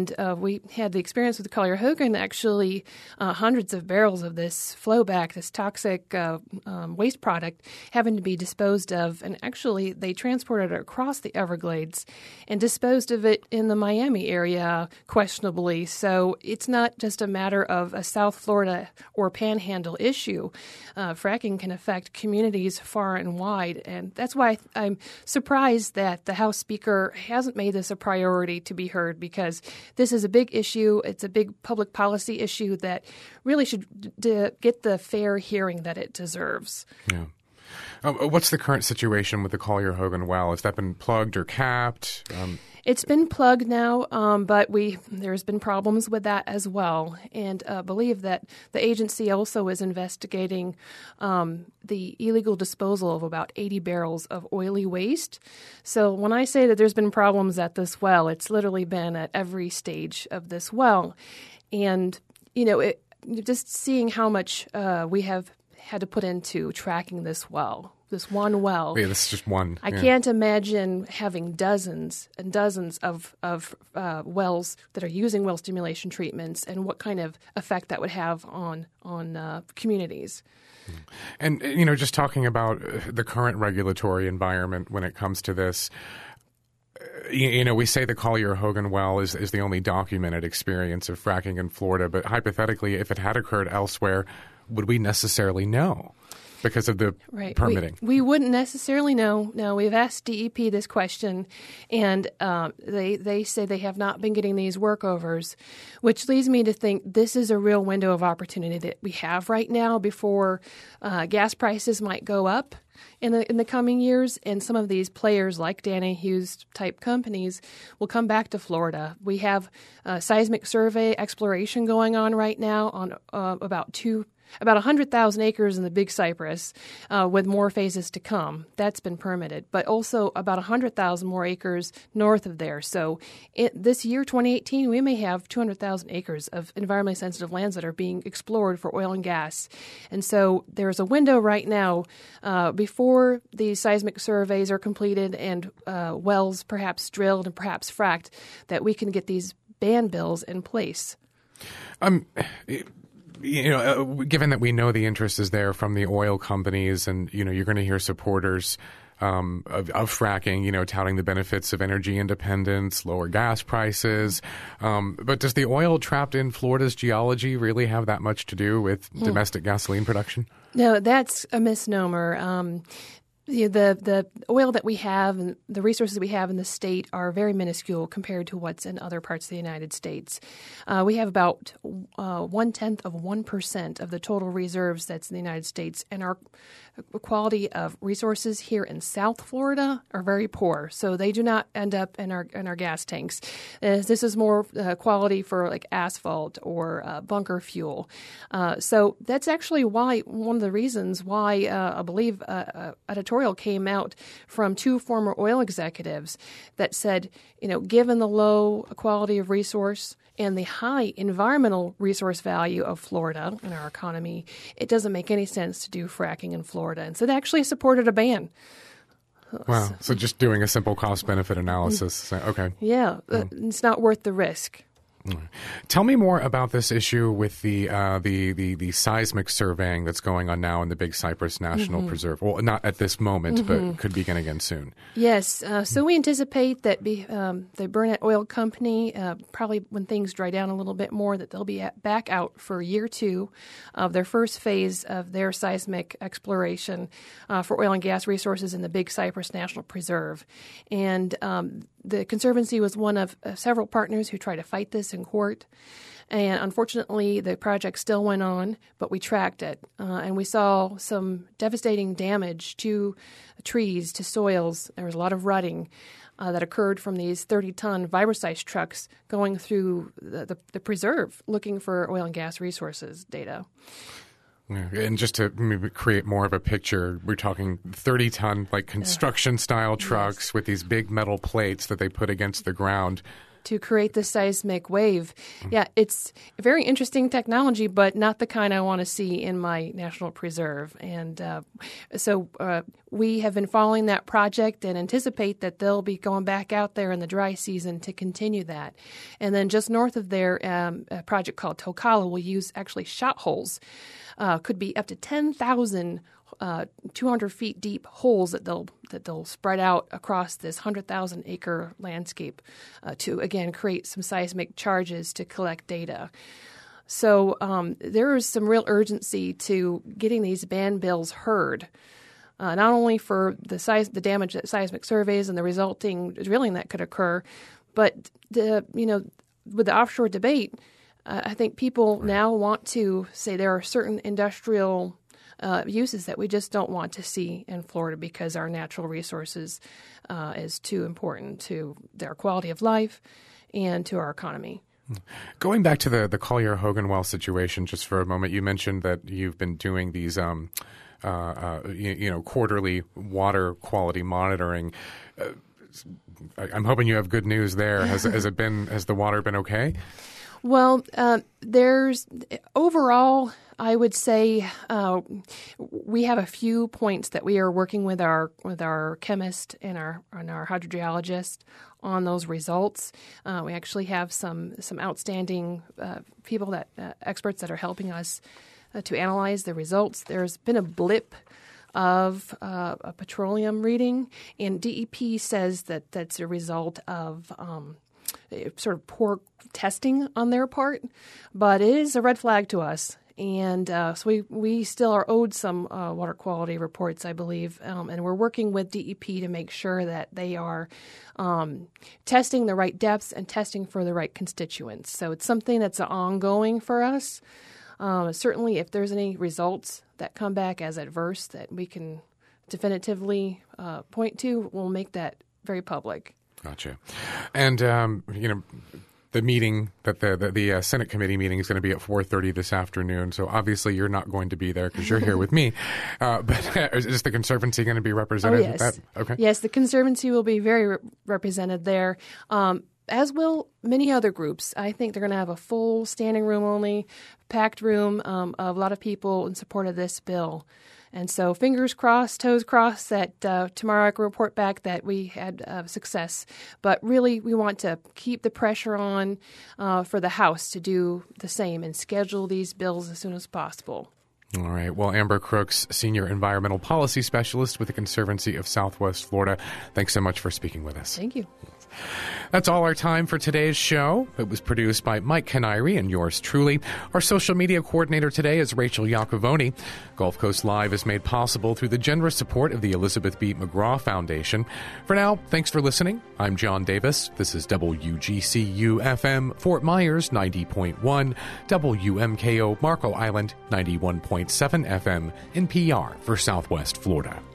And uh, we had the experience with Collier Hogan. Actually, uh, hundreds of barrels of this flowback, this toxic uh, um, waste product, having to be disposed of. And actually, they transported it across the Everglades and disposed of it in the Miami area questionably. So it's not just a matter of a South Florida or Panhandle issue. Uh, fracking can affect communities far and wide, and that's why I'm surprised that the House Speaker hasn't made this a priority to be heard, because this is a big issue. It's a big public policy issue that really should d- d- get the fair hearing that it deserves. Yeah. Uh, what's the current situation with the Collier Hogan well? Has that been plugged or capped? Um, It's been plugged now, um, but we there's been problems with that as well, and uh, believe that the agency also is investigating um, the illegal disposal of about eighty barrels of oily waste. So when I say that there's been problems at this well, it's literally been at every stage of this well, and you know, it, just seeing how much uh, we have had to put into tracking this well. This one well. Yeah, this is just one. I yeah. can't imagine having dozens and dozens of, of uh, wells that are using well stimulation treatments and what kind of effect that would have on, on uh, communities. And, you know, just talking about the current regulatory environment when it comes to this, you, you know, we say the Collier Hogan well is, is the only documented experience of fracking in Florida, but hypothetically, if it had occurred elsewhere, would we necessarily know? Because of the right. permitting. We, we wouldn't necessarily know. No, we've asked D E P this question, and uh, they they say they have not been getting these workovers, which leads me to think this is a real window of opportunity that we have right now before uh, gas prices might go up in the in the coming years, and some of these players like Danny Hughes type companies will come back to Florida. We have a seismic survey exploration going on right now on uh, about two. About one hundred thousand acres in the Big Cypress, uh, with more phases to come. That's been permitted, but also about one hundred thousand more acres north of there. So it, this year, twenty eighteen, we may have two hundred thousand acres of environmentally sensitive lands that are being explored for oil and gas. And so there's a window right now uh, before these seismic surveys are completed and uh, wells perhaps drilled and perhaps fracked that we can get these ban bills in place. Um. It- You know, uh, given that we know the interest is there from the oil companies, and you know, you're going to hear supporters um, of, of fracking, you know, touting the benefits of energy independence, lower gas prices. Um, but does the oil trapped in Florida's geology really have that much to do with mm. domestic gasoline production? No, that's a misnomer. Um, The, the the oil that we have and the resources we have in the state are very minuscule compared to what's in other parts of the United States. Uh, we have about uh, one-tenth of one percent of the total reserves that's in the United States, and our quality of resources here in South Florida are very poor, so they do not end up in our in our gas tanks. Uh, this is more uh, quality for like asphalt or uh, bunker fuel. Uh, so that's actually why one of the reasons why uh, I believe uh, uh, editorial came out from two former oil executives that said, you know, given the low quality of resource and the high environmental resource value of Florida in our economy, it doesn't make any sense to do fracking in Florida. And so they actually supported a ban. Wow. So just doing a simple cost-benefit analysis. Okay. Yeah. Mm. It's not worth the risk. Tell me more about this issue with the, uh, the the the seismic surveying that's going on now in the Big Cypress National mm-hmm. Preserve. Well, not at this moment, mm-hmm. but could begin again soon. Yes. Uh, so we anticipate that be, um, the Burnett Oil Company, uh, probably when things dry down a little bit more, that they'll be at, back out for year two of their first phase of their seismic exploration uh, for oil and gas resources in the Big Cypress National Preserve. And um, the Conservancy was one of uh, several partners who tried to fight this in court. And unfortunately, the project still went on, but we tracked it. Uh, and we saw some devastating damage to trees, to soils. There was a lot of rutting uh, that occurred from these thirty-ton Vibroseis trucks going through the, the, the preserve looking for oil and gas resources data. Yeah, and just to maybe create more of a picture, we're talking thirty-ton, like construction-style trucks yes. with these big metal plates that they put against the ground. to create the seismic wave. Yeah, it's a very interesting technology, but not the kind I want to see in my national preserve. And uh, so uh, we have been following that project and anticipate that they'll be going back out there in the dry season to continue that. And then just north of there, um, a project called Tokala will use actually shot holes. Uh, could be up to ten thousand Uh, two hundred feet deep holes that they'll that they'll spread out across this one hundred thousand acre landscape uh, to, again, create some seismic charges to collect data. So um, there is some real urgency to getting these ban bills heard, uh, not only for the size, the damage that seismic surveys and the resulting drilling that could occur, but the you know with the offshore debate, uh, I think people now want to say there are certain industrial Uh, uses that we just don't want to see in Florida because our natural resources uh, is too important to their quality of life and to our economy. Going back to the, the Collier-Hogan well situation just for a moment, you mentioned that you've been doing these um, uh, uh, you, you know, quarterly water quality monitoring. Uh, I'm hoping you have good news there. Has, has it been? Has the water been okay? Well, uh, there's overall, I would say uh, we have a few points that we are working with our with our chemist and our and our hydrogeologist on those results. Uh, we actually have some some outstanding uh, people that uh, experts that are helping us uh, to analyze the results. There's been a blip of uh, a petroleum reading, and D E P says that that's a result of Um, sort of poor testing on their part, but it is a red flag to us. And uh, so we, we still are owed some uh, water quality reports, I believe, um, and we're working with D E P to make sure that they are um, testing the right depths and testing for the right constituents. So it's something that's ongoing for us. Um, certainly, if there's any results that come back as adverse that we can definitively uh, point to, we'll make that very public. Gotcha. And, um, you know, the meeting, that the the, the uh, Senate committee meeting is going to be at four thirty this afternoon. So obviously you're not going to be there because you're here with me. Uh, but is the Conservancy going to be represented? Oh, yes. At that? Okay. Yes, the Conservancy will be very re- represented there, um, as will many other groups. I think they're going to have a full standing room only, packed room um, of a lot of people in support of this bill. And so fingers crossed, toes crossed that uh, tomorrow I can report back that we had uh, success. But really, we want to keep the pressure on uh, for the House to do the same and schedule these bills as soon as possible. All right. Well, Amber Crooks, Senior Environmental Policy Specialist with the Conservancy of Southwest Florida, thanks so much for speaking with us. Thank you. That's all our time for today's show. It was produced by Mike Canary and yours truly. Our social media coordinator today is Rachel Iacovoni. Gulf Coast Live is made possible through the generous support of the Elizabeth B. McGraw Foundation. For now, thanks for listening. I'm John Davis. This is W G C U F M Fort Myers ninety point one, W M K O Marco Island ninety-one point seven F M in P R for Southwest Florida.